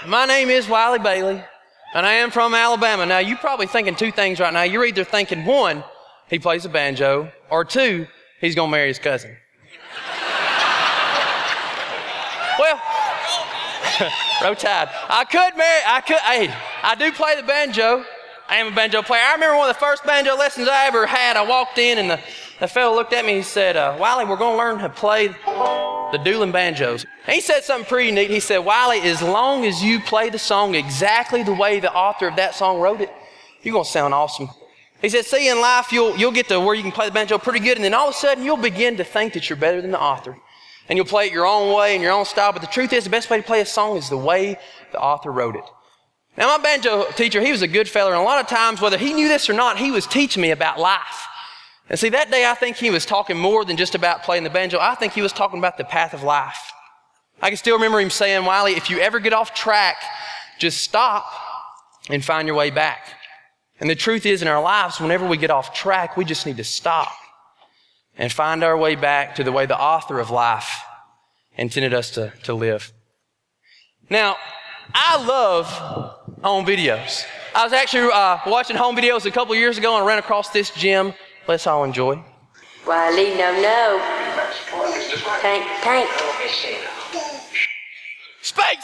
my name is Wiley Bailey, and I am from Alabama. Now, you're probably thinking two things right now. You're either thinking, one, he plays the banjo, or two, he's going to marry his cousin. Well, roll tide. I do play the banjo. I am a banjo player. I remember one of the first banjo lessons I ever had. I walked in, and the fellow looked at me and he said, Wiley, we're going to learn to play the dueling banjos. And he said something pretty neat. He said, Wiley, as long as you play the song exactly the way the author of that song wrote it, you're going to sound awesome. He said, see, in life, you'll get to where you can play the banjo pretty good, and then all of a sudden, you'll begin to think that you're better than the author. And you'll play it your own way and your own style, but the truth is, the best way to play a song is the way the author wrote it. Now, my banjo teacher, he was a good fella, and a lot of times, whether he knew this or not, he was teaching me about life. And see, that day, I think he was talking more than just about playing the banjo. I think he was talking about the path of life. I can still remember him saying, Wiley, if you ever get off track, just stop and find your way back. And the truth is, in our lives, whenever we get off track, we just need to stop and find our way back to the way the author of life intended us to live. Now, I love home videos. I was actually watching home videos a couple years ago and I ran across this gem. Let's all enjoy. Wiley, no. Tank. Spank!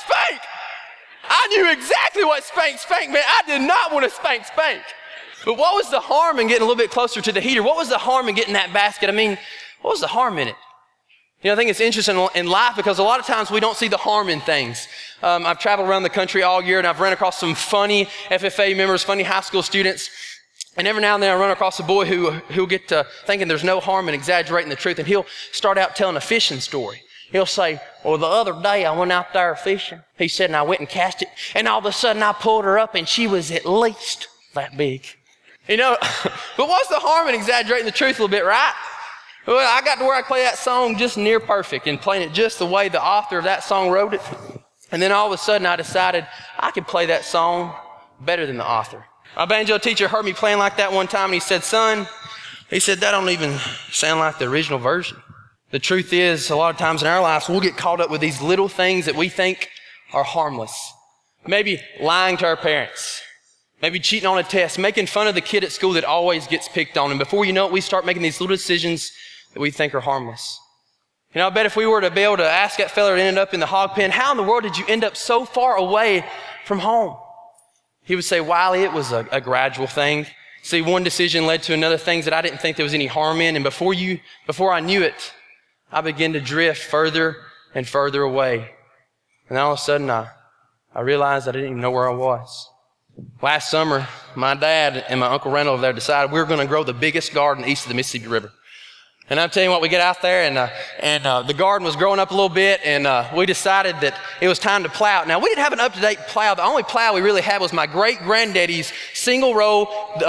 I knew exactly what spank meant. I did not want to spank. But what was the harm in getting a little bit closer to the heater? What was the harm in getting that basket? I mean, what was the harm in it? You know, I think it's interesting in life because a lot of times we don't see the harm in things. I've traveled around the country all year and I've run across some funny FFA members, funny high school students. And every now and then I run across a boy who'll get to thinking there's no harm in exaggerating the truth, and he'll start out telling a fishing story. He'll say, well, the other day I went out there fishing. He said, and I went and cast it, and all of a sudden I pulled her up and she was at least that big. You know, but what's the harm in exaggerating the truth a little bit, right? Well, I got to where I play that song just near perfect and playing it just the way the author of that song wrote it. And then all of a sudden I decided I could play that song better than the author. My banjo teacher heard me playing like that one time and he said, son, that don't even sound like the original version. The truth is, a lot of times in our lives, we'll get caught up with these little things that we think are harmless. Maybe lying to our parents. Maybe cheating on a test, making fun of the kid at school that always gets picked on. And before you know it, we start making these little decisions that we think are harmless. You know, I bet if we were to be able to ask that fella that ended up in the hog pen, how in the world did you end up so far away from home? He would say, Wiley, it was a gradual thing. See, one decision led to another, things that I didn't think there was any harm in. And before I knew it, I began to drift further and further away. And all of a sudden, I realized I didn't even know where I was. Last summer, my dad and my Uncle Randall over there decided we were going to grow the biggest garden east of the Mississippi River. And I'm telling you what, we get out there and the garden was growing up a little bit, and we decided that it was time to plow. Now, we didn't have an up-to-date plow. The only plow we really had was my great-granddaddy's single-row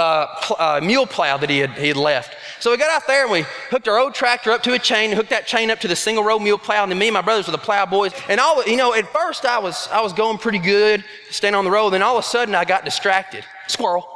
mule plow that he had left. So we got out there and we hooked our old tractor up to a chain, hooked that chain up to the single-row mule plow, and then me and my brothers were the plow boys. And at first I was going pretty good, staying on the road. Then all of a sudden I got distracted. Squirrel.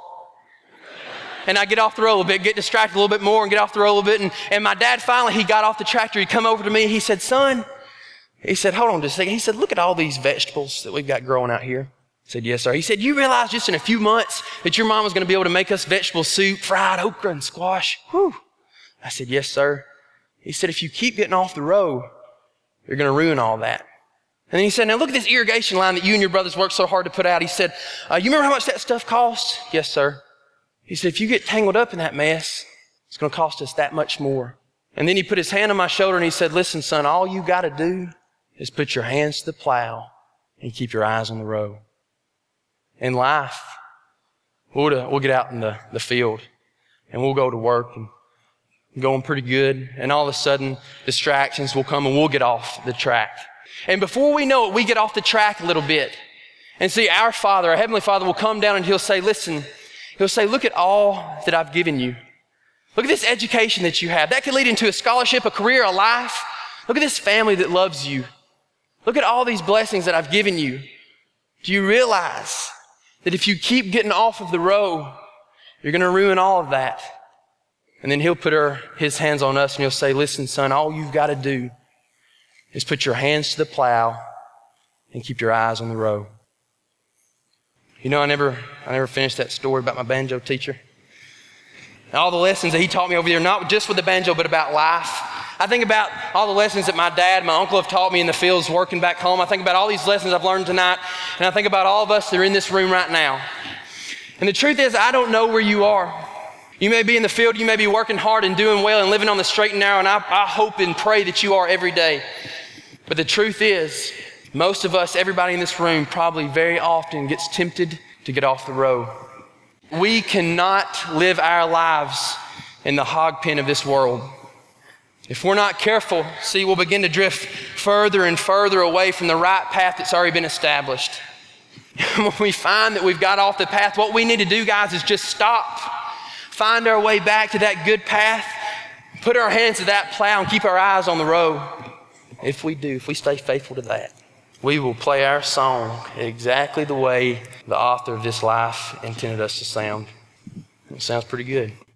And I get off the road a little bit, get distracted a little bit more and get off the road a little bit. And my dad finally, he got off the tractor. He come over to me. He said, son, hold on just a second. He said, look at all these vegetables that we've got growing out here. I said, yes, sir. He said, you realize just in a few months that your mom was going to be able to make us vegetable soup, fried okra and squash? Whew. I said, yes, sir. He said, if you keep getting off the road, you're going to ruin all that. And then he said, now look at this irrigation line that you and your brothers worked so hard to put out. He said, you remember how much that stuff costs? Yes, sir. He said, if you get tangled up in that mess, it's going to cost us that much more. And then he put his hand on my shoulder and he said, listen, son, all you got to do is put your hands to the plow and keep your eyes on the road. In life, we'll get out in the field and we'll go to work and going pretty good. And all of a sudden, distractions will come and we'll get off the track. And before we know it, we get off the track a little bit. And see, our Father, our Heavenly Father will come down and he'll say, listen, he'll say, look at all that I've given you. Look at this education that you have. That could lead into a scholarship, a career, a life. Look at this family that loves you. Look at all these blessings that I've given you. Do you realize that if you keep getting off of the road, you're going to ruin all of that? And then he'll put his hands on us and he'll say, listen, son, all you've got to do is put your hands to the plow and keep your eyes on the road. You know, I never finished that story about my banjo teacher. And all the lessons that he taught me over there, not just with the banjo, but about life. I think about all the lessons that my dad, my uncle have taught me in the fields working back home. I think about all these lessons I've learned tonight, and I think about all of us that are in this room right now. And the truth is, I don't know where you are. You may be in the field, you may be working hard and doing well and living on the straight and narrow, and I hope and pray that you are every day. But the truth is, most of us, everybody in this room, probably very often gets tempted to get off the road. We cannot live our lives in the hog pen of this world. If we're not careful, see, we'll begin to drift further and further away from the right path that's already been established. When we find that we've got off the path, what we need to do, guys, is just stop. Find our way back to that good path, put our hands to that plow and keep our eyes on the road. If we do, if we stay faithful to that, we will play our song exactly the way the author of this life intended us to sound. It sounds pretty good.